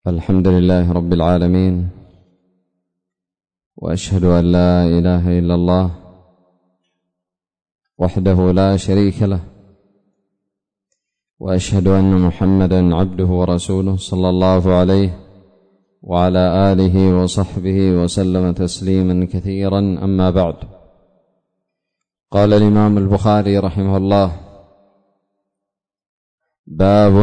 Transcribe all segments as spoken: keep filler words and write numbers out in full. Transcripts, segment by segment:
الحمد لله رب العالمين، وأشهد أن لا إله إلا الله وحده لا شريك له، وأشهد أن محمدا عبده ورسوله صلى الله عليه وعلى آله وصحبه وسلم تسليما كثيرا. أما بعد، قال الإمام البخاري رحمه الله: باب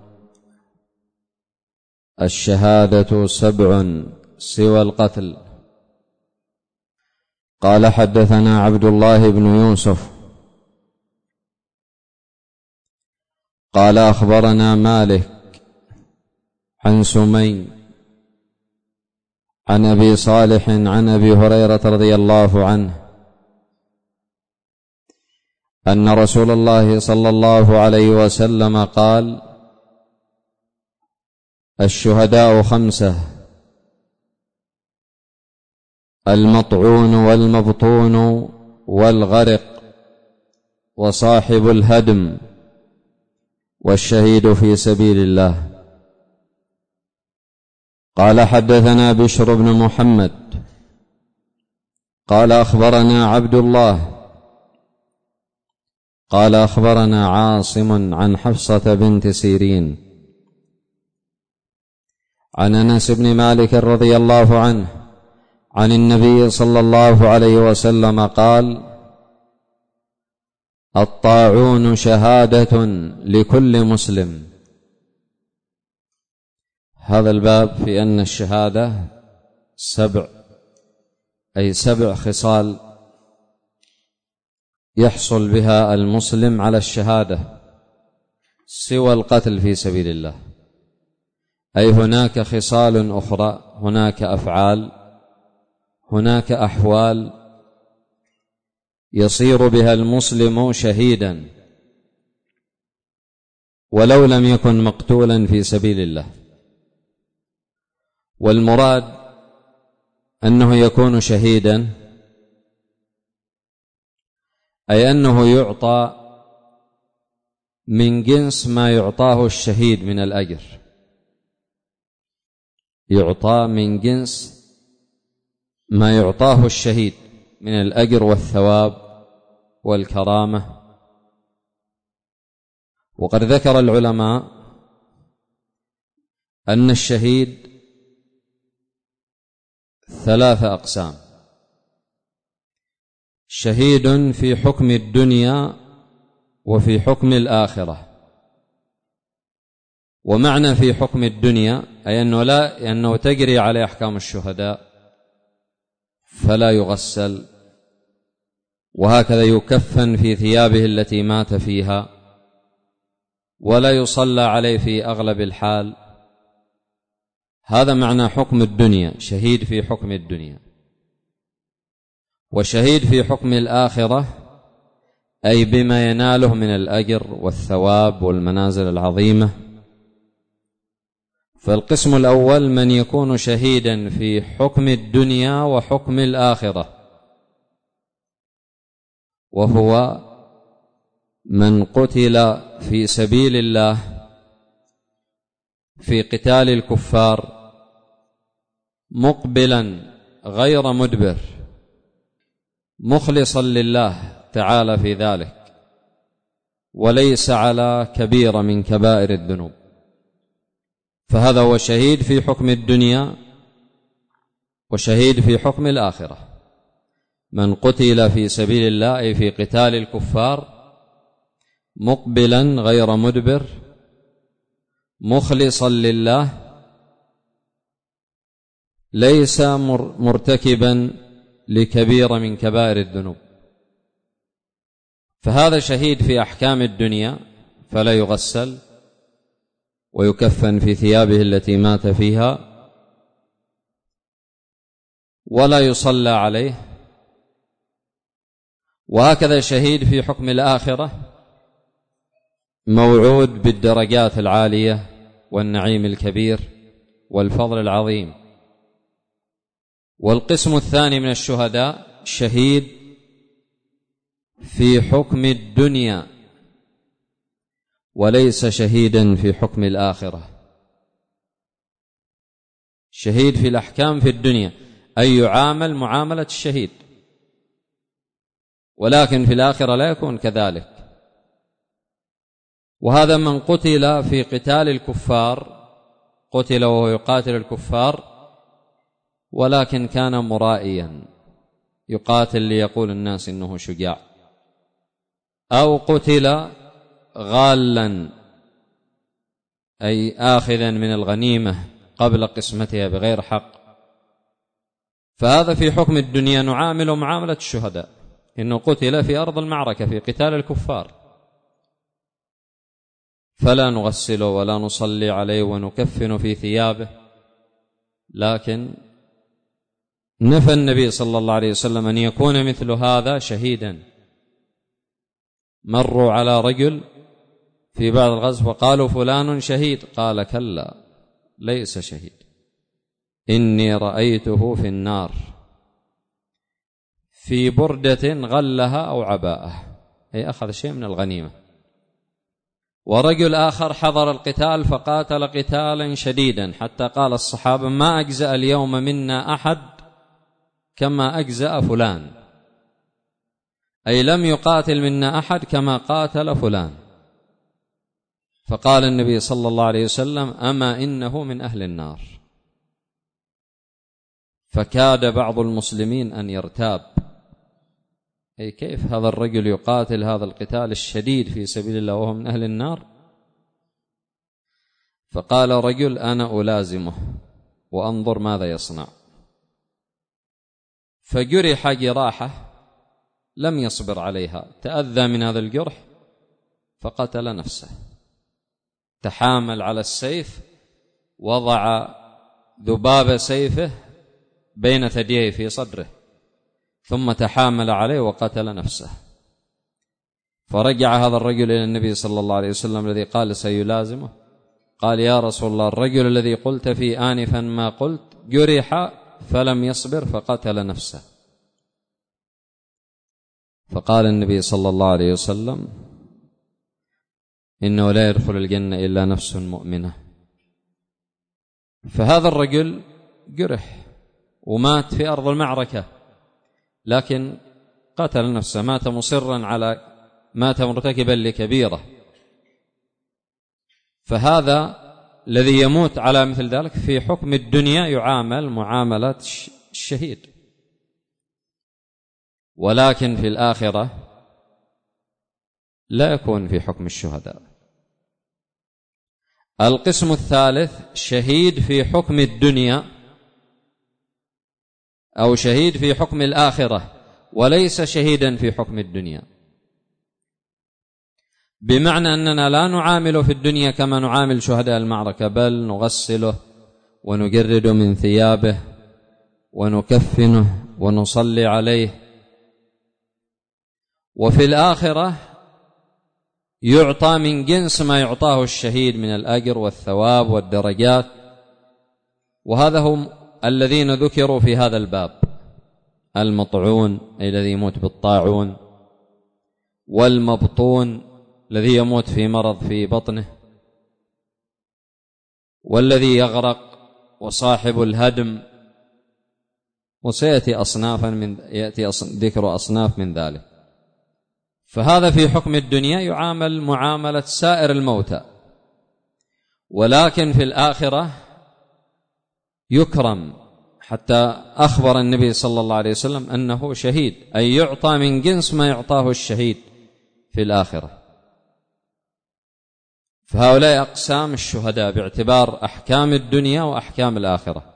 الشهادة سبع سوى القتل. قال: حدثنا عبد الله بن يوسف قال: أخبرنا مالك عن سمي عن أبي صالح عن أبي هريرة رضي الله عنه أن رسول الله صلى الله عليه وسلم قال: الشهداء خمسة: المطعون والمبطون والغرق وصاحب الهدم والشهيد في سبيل الله. قال: حدثنا بشر بن محمد قال: أخبرنا عبد الله قال: أخبرنا عاصم عن حفصة بنت سيرين عن أنس بن مالك رضي الله عنه عن النبي صلى الله عليه وسلم قال: الطاعون شهادة لكل مسلم. هذا الباب في أن الشهادة سبع، أي سبع خصال يحصل بها المسلم على الشهادة سوى القتل في سبيل الله، أي هناك خصال أخرى، هناك أفعال، هناك أحوال يصير بها المسلم شهيدا ولو لم يكن مقتولا في سبيل الله. والمراد أنه يكون شهيدا أي أنه يعطى من جنس ما يعطاه الشهيد من الأجر، يعطى من جنس ما يعطاه الشهيد من الأجر والثواب والكرامة. وقد ذكر العلماء أن الشهيد ثلاثة أقسام: شهيد في حكم الدنيا وفي حكم الآخرة. ومعنى في حكم الدنيا أي أنه, لا أنه تجري عليه أحكام الشهداء فلا يغسل، وهكذا يكفن في ثيابه التي مات فيها، ولا يصلى عليه في أغلب الحال. هذا معنى حكم الدنيا، شهيد في حكم الدنيا. وشهيد في حكم الآخرة أي بما يناله من الأجر والثواب والمنازل العظيمة. فالقسم الأول من يكون شهيدا في حكم الدنيا وحكم الآخرة، وهو من قتل في سبيل الله في قتال الكفار مقبلا غير مدبر، مخلصا لله تعالى في ذلك، وليس على كبيرة من كبائر الذنوب، فهذا هو شهيد في حكم الدنيا وشهيد في حكم الآخرة. من قتل في سبيل الله أي في قتال الكفار مقبلا غير مدبر، مخلصا لله، ليس مرتكبا لكبيرة من كبائر الذنوب، فهذا شهيد في أحكام الدنيا، فلا يغسل ويكفن في ثيابه التي مات فيها، ولا يصلى عليه. وهكذا شهيد في حكم الآخرة موعود بالدرجات العالية والنعيم الكبير والفضل العظيم. والقسم الثاني من الشهداء شهيد في حكم الدنيا وليس شهيدا في حكم الآخرة، شهيد في الأحكام في الدنيا أي يعامل معاملة الشهيد، ولكن في الآخرة لا يكون كذلك. وهذا من قتل في قتال الكفار، قتل وهو يقاتل الكفار ولكن كان مرائيا، يقاتل ليقول الناس إنه شجاع، أو قتل غالا أي آخذا من الغنيمة قبل قسمتها بغير حق، فهذا في حكم الدنيا نعامل معاملة الشهداء، إنه قتل في أرض المعركة في قتال الكفار، فلا نغسله ولا نصلي عليه ونكفن في ثيابه. لكن نفى النبي صلى الله عليه وسلم أن يكون مثل هذا شهيدا. مروا على رجل في بعض الغزو وقالوا فلان شهيد، قال كلا ليس شهيد، إني رأيته في النار في بردة غلها أو عباءه، أي أخذ شيء من الغنيمة. ورجل آخر حضر القتال فقاتل قتالا شديدا حتى قال الصحابة ما أجزأ اليوم منا أحد كما أجزأ فلان، أي لم يقاتل منا أحد كما قاتل فلان. فقال النبي صلى الله عليه وسلم أما إنه من أهل النار. فكاد بعض المسلمين أن يرتاب، أي كيف هذا الرجل يقاتل هذا القتال الشديد في سبيل الله وهو من أهل النار؟ فقال رجل أنا ألازمه وأنظر ماذا يصنع. فجرح جراحه لم يصبر عليها، تأذى من هذا الجرح فقتل نفسه، تحامل على السيف، وضع ذباب سيفه بين ثدييه في صدره، ثم تحامل عليه وقتل نفسه. فرجع هذا الرجل إلى النبي صلى الله عليه وسلم الذي قال سيلازمه، قال يا رسول الله الرجل الذي قلت فيه آنفا ما قلت جرح فلم يصبر فقتل نفسه. فقال النبي صلى الله عليه وسلم إنه لا يدخل الجنة إلا نفس مؤمنة. فهذا الرجل جرح ومات في أرض المعركة، لكن قتل نفسه، مات مصرا على مات مرتكبا لكبيرة. فهذا الذي يموت على مثل ذلك في حكم الدنيا يعامل معاملة الشهيد، ولكن في الآخرة لا يكون في حكم الشهداء. القسم الثالث شهيد في حكم الدنيا أو شهيد في حكم الآخرة وليس شهيدا في حكم الدنيا، بمعنى أننا لا نعامله في الدنيا كما نعامل شهداء المعركة، بل نغسله ونجرد من ثيابه ونكفنه ونصلي عليه. وفي الآخرة يعطى من جنس ما يعطاه الشهيد من الأجر والثواب والدرجات، وهذا هم الذين ذكروا في هذا الباب: المطعون أي الذي يموت بالطاعون، والمبطون الذي يموت في مرض في بطنه، والذي يغرق، وصاحب الهدم، وسيأتي أصنافا من يأتي ذكر أصناف من ذلك. فهذا في حكم الدنيا يعامل معاملة سائر الموتى، ولكن في الآخرة يكرم، حتى أخبر النبي صلى الله عليه وسلم أنه شهيد، أي يعطى من جنس ما يعطاه الشهيد في الآخرة. فهؤلاء أقسام الشهداء باعتبار أحكام الدنيا وأحكام الآخرة.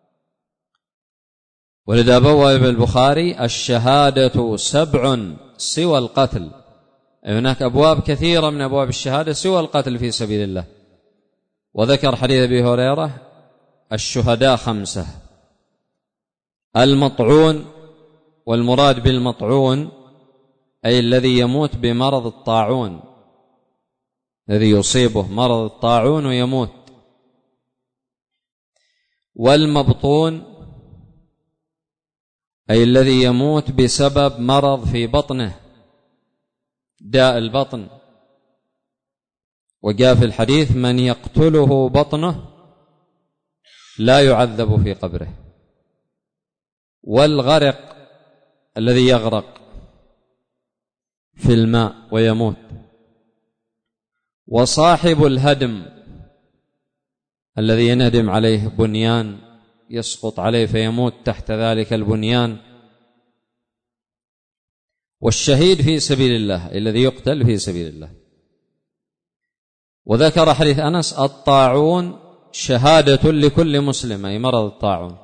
ولذا بواب البخاري الشهادة سبع سوى القتل، هناك أبواب كثيرة من أبواب الشهادة سوى القتل في سبيل الله. وذكر حديث أبي هريرة الشهداء خمسة: المطعون، والمراد بالمطعون أي الذي يموت بمرض الطاعون، الذي يصيبه مرض الطاعون ويموت. والمبطون أي الذي يموت بسبب مرض في بطنه، داء البطن. وجاء في الحديث من يقتله بطنه لا يعذب في قبره، والغرق الذي يغرق في الماء ويموت، وصاحب الهدم الذي ينهدم عليه بنيان يسقط عليه فيموت تحت ذلك البنيان، والشهيد في سبيل الله الذي يقتل في سبيل الله. وذكر حديث أنس: الطاعون شهادة لكل مسلم، أي مرض الطاعون.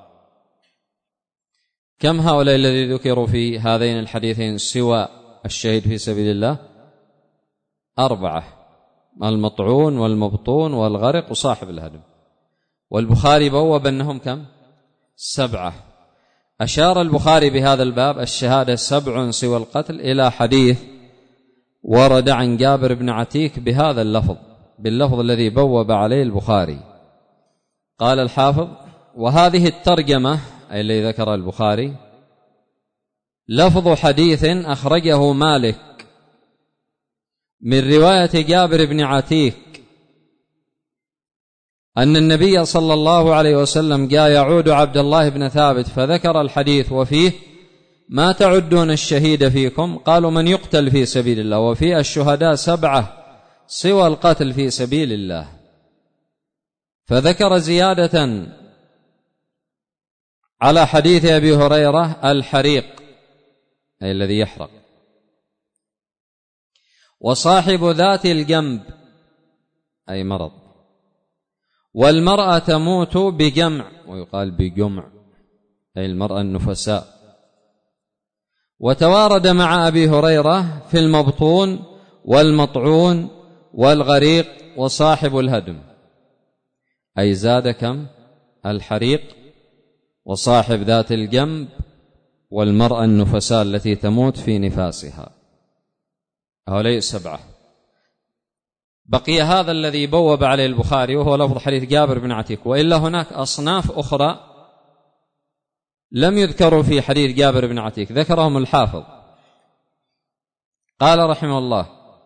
كم هؤلاء الذي ذكروا في هذين الحديثين سوى الشهيد في سبيل الله؟ أربعة: المطعون والمبطون والغرق وصاحب الهدم. والبخاري بوب أنهم كم؟ سبعة. أشار البخاري بهذا الباب الشهادة سبع سوى القتل إلى حديث ورد عن جابر بن عتيك بهذا اللفظ، باللفظ الذي بوب عليه البخاري. قال الحافظ: وهذه الترجمة أي الذي ذكر البخاري لفظ حديث أخرجه مالك من رواية جابر بن عتيك أن النبي صلى الله عليه وسلم جاء يعود عبد الله بن ثابت فذكر الحديث وفيه: ما تعدون الشهيد فيكم؟ قالوا: من يقتل في سبيل الله. وفيه: الشهداء سبعة سوى القتل في سبيل الله. فذكر زيادة على حديث أبي هريرة: الحريق أي الذي يحرق، وصاحب ذات الجنب أي مرض، والمرأة تموت بجمع، ويقال بجمع أي المرأة النفساء. وتوارد مع أبي هريرة في المبطون والمطعون والغريق وصاحب الهدم، أي زاد كم؟ الحريق وصاحب ذات الجنب والمرأة النفساء التي تموت في نفاسها. هؤلاء السبعة. بقي هذا الذي بوب عليه البخاري وهو لفظ حديث جابر بن عتيك، وإلا هناك أصناف أخرى لم يذكروا في حديث جابر بن عتيك، ذكرهم الحافظ. قال رحمه الله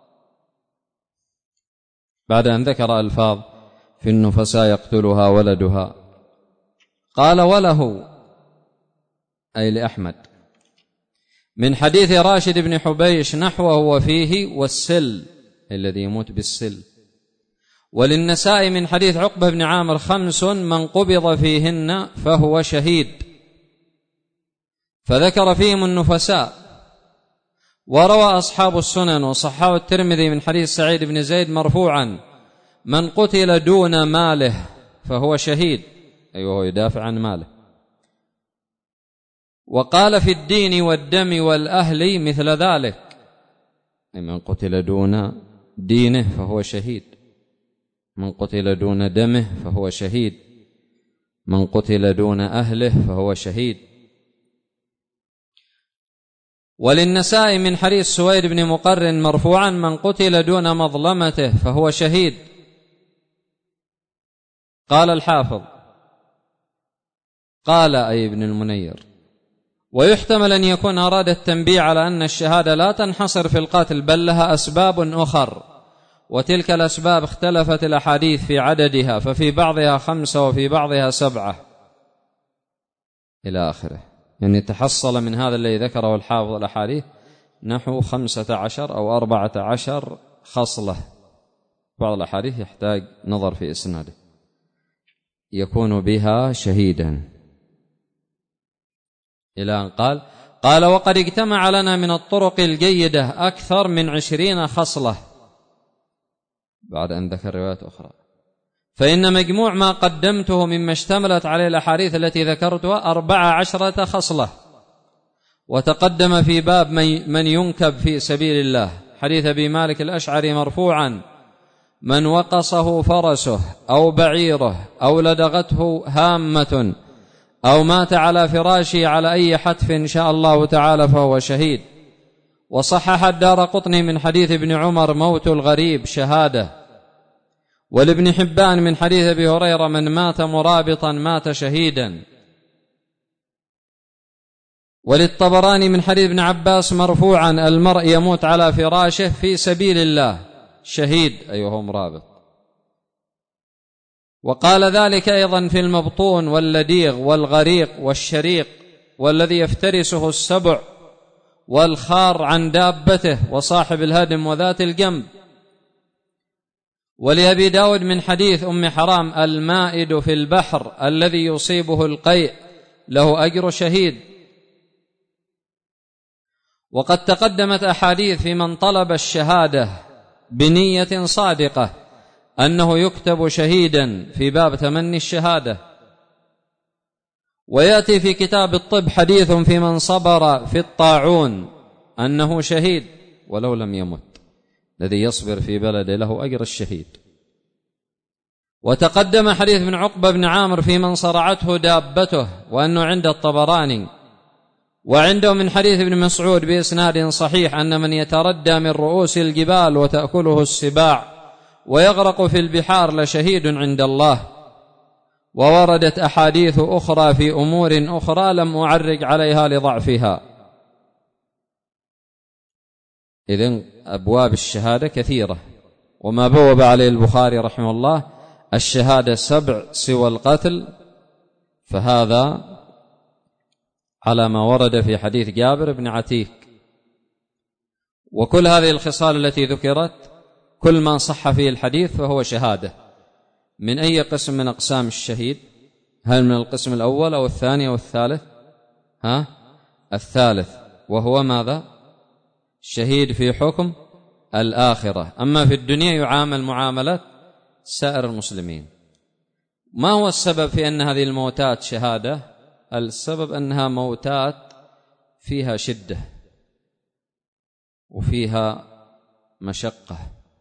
بعد أن ذكر ألفاظ في النفساء يقتلها ولدها، قال: وله أي لأحمد من حديث راشد بن حبيش نحوه وفيه: والسل الذي يموت بالسل. وللنساء من حديث عقبة بن عامر: خمس من قبض فيهن فهو شهيد، فذكر فيهم النفساء. وروى أصحاب السنن وصححه الترمذي من حديث سعيد بن زيد مرفوعا: من قتل دون ماله فهو شهيد، أي أيوه وهو يدافع عن ماله. وقال: في الدين والدم والأهل مثل ذلك، من قتل دون دينه فهو شهيد، من قتل دون دمه فهو شهيد، من قتل دون أهله فهو شهيد. وللنساء من حديث سويد بن مقرن مرفوعا: من قتل دون مظلمته فهو شهيد. قال الحافظ: قال أي ابن المنير: ويحتمل أن يكون أراد التنبيه على أن الشهادة لا تنحصر في القتل بل لها أسباب أخر، وتلك الأسباب اختلفت الأحاديث في عددها، ففي بعضها خمسة وفي بعضها سبعة إلى آخره. يعني تحصل من هذا الذي ذكره الحافظ الأحاديث نحو خمسة عشر أو أربعة عشر خصلة. بعض الأحاديث يحتاج نظر في إسناده يكون بها شهيدا، إلى أن قال: قال: وقد اجتمع لنا من الطرق الجيدة أكثر من عشرين خصلة، بعد أن ذكر روايات أخرى. فإن مجموع ما قدمته مما اشتملت عليه الأحاديث التي ذكرتها أربع عشرة خصلة. وتقدم في باب من ينكب في سبيل الله حديث أبي مالك الأشعري مرفوعا: من وقصه فرسه أو بعيره أو لدغته هامة أو مات على فراشه على أي حتف إن شاء الله تعالى فهو شهيد. وصحح الدارقطني من حديث ابن عمر: موت الغريب شهادة. ولابن حبان من حديث أبي هريرة: من مات مرابطا مات شهيدا. وللطبراني من حديث ابن عباس مرفوعا: المرء يموت على فراشه في سبيل الله شهيد، أي وهو مرابط. وقال ذلك أيضا في المبطون واللديغ والغريق والشريق والذي يفترسه السبع والخار عن دابته وصاحب الهدم وذات الجنب. ولأبي داود من حديث أم حرام: المائد في البحر الذي يصيبه القيء له أجر شهيد. وقد تقدمت أحاديث في من طلب الشهادة بنية صادقة أنه يكتب شهيدا في باب تمني الشهادة. ويأتي في كتاب الطب حديث في من صبر في الطاعون أنه شهيد ولو لم يمت، الذي يصبر في بلده له أجر الشهيد. وتقدم حديث ابن عقبة بن عامر في من صرعته دابته وأنه عند الطبراني. وعنده من حديث ابن مسعود بإسناد صحيح أن من يتردى من رؤوس الجبال وتأكله السباع ويغرق في البحار لشهيد عند الله. ووردت أحاديث أخرى في أمور أخرى لم أعرج عليها لضعفها. إذن أبواب الشهادة كثيرة، وما بوب عليه البخاري رحمه الله الشهادة سبع سوى القتل، فهذا على ما ورد في حديث جابر بن عتيك. وكل هذه الخصال التي ذكرت كل ما صح فيه الحديث فهو شهادة. من أي قسم من أقسام الشهيد؟ هل من القسم الأول أو الثاني أو الثالث؟ ها؟ الثالث، وهو ماذا؟ الشهيد في حكم الآخرة. أما في الدنيا يعامل معاملة سائر المسلمين. ما هو السبب في أن هذه الموتات شهادة؟ السبب أنها موتات فيها شدة وفيها مشقة،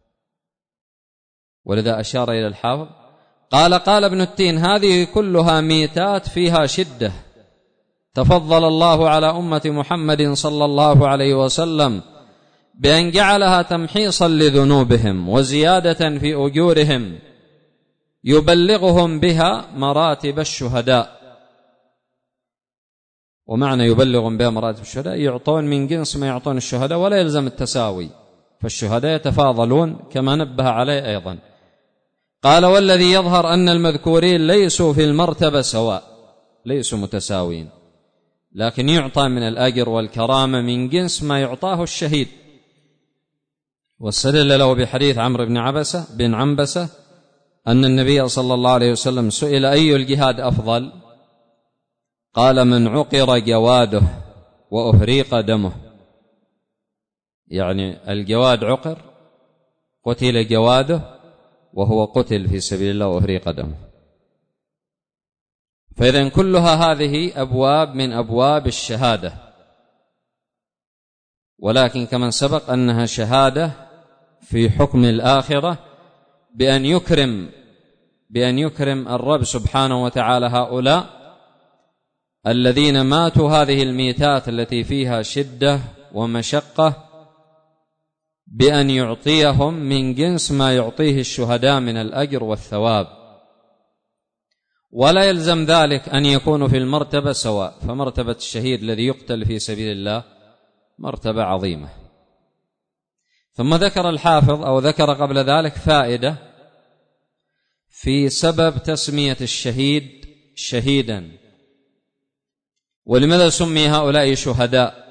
ولذا أشار إلى الحافظ قال قال ابن التين: هذه كلها ميتات فيها شدة تفضل الله على أمة محمد صلى الله عليه وسلم بأن جعلها تمحيصا لذنوبهم وزيادة في أجورهم يبلغهم بها مراتب الشهداء. ومعنى يبلغهم بها مراتب الشهداء يعطون من جنس ما يعطون الشهداء ولا يلزم التساوي، فالشهداء يتفاضلون كما نبه عليه أيضا. قال: والذي يظهر أن المذكورين ليسوا في المرتبة سواء، ليسوا متساوين، لكن يعطى من الأجر والكرامة من جنس ما يعطاه الشهيد. واستدل له بحديث عمرو بن عبسة بن عنبسة أن النبي صلى الله عليه وسلم سئل: أي الجهاد أفضل؟ قال: من عقر جواده وأهريق دمه. يعني الجواد عقر، قتل جواده وهو قتل في سبيل الله وأهريق دمه. فإذن كلها هذه أبواب من أبواب الشهادة، ولكن كما سبق أنها شهادة في حكم الآخرة بأن يكرم بأن يكرم الرب سبحانه وتعالى هؤلاء الذين ماتوا هذه الميتات التي فيها شدة ومشقة بأن يعطيهم من جنس ما يعطيه الشهداء من الأجر والثواب، ولا يلزم ذلك أن يكونوا في المرتبة سواء، فمرتبة الشهيد الذي يقتل في سبيل الله مرتبة عظيمة. ثم ذكر الحافظ أو ذكر قبل ذلك فائدة في سبب تسمية الشهيد شهيدا، ولماذا سمي هؤلاء شهداء؟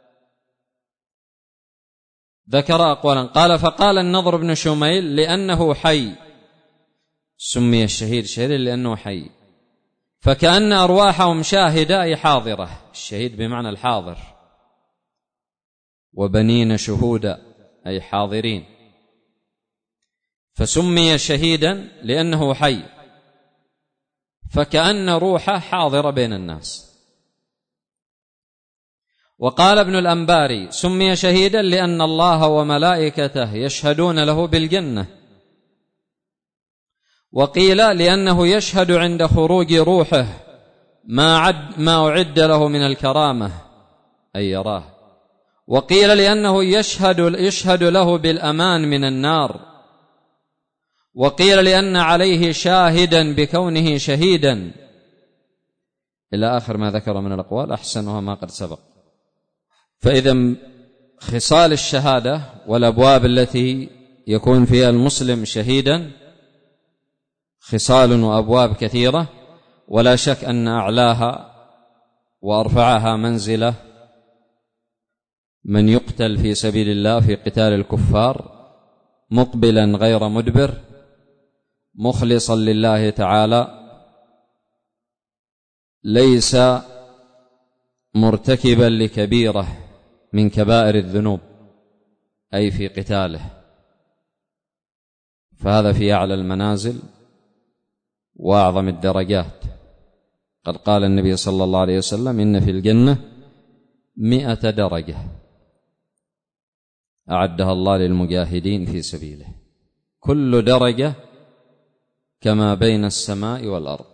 ذكر أقوالا. قال: فقال النضر بن شميل: لأنه حي سمي الشهيد شهيدا لأنه حي، فكأن أرواحهم شاهدة أي حاضرة، الشهيد بمعنى الحاضر، وبنين شهودا أي حاضرين، فسمي شهيدا لأنه حي، فكأن روحه حاضرة بين الناس. وقال ابن الأنباري: سمي شهيدا لأن الله وملائكته يشهدون له بالجنة. وقيل لأنه يشهد عند خروج روحه ما عد ما أعد له من الكرامة أي يراه. وقيل لأنه يشهد, يشهد له بالأمان من النار. وقيل لأن عليه شاهدا بكونه شهيدا، إلى آخر ما ذكر من الأقوال أحسنها ما قد سبق. فإذا خصال الشهادة والأبواب التي يكون فيها المسلم شهيدا خصال وأبواب كثيرة، ولا شك أن أعلاها وأرفعها منزلة من يقتل في سبيل الله في قتال الكفار مقبلا غير مدبر مخلصا لله تعالى، ليس مرتكبا لكبيرة من كبائر الذنوب أي في قتاله، فهذا في أعلى المنازل وأعظم الدرجات. قد قال النبي صلى الله عليه وسلم: إن في الجنة مئة درجة أعدها الله للمجاهدين في سبيله، كل درجة كما بين السماء والأرض.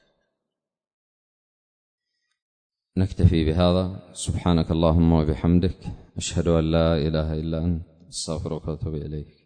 نكتفي بهذا. سبحانك اللهم وبحمدك، أشهد أن لا إله إلا أنت، أستغفرك وأتوب إليك.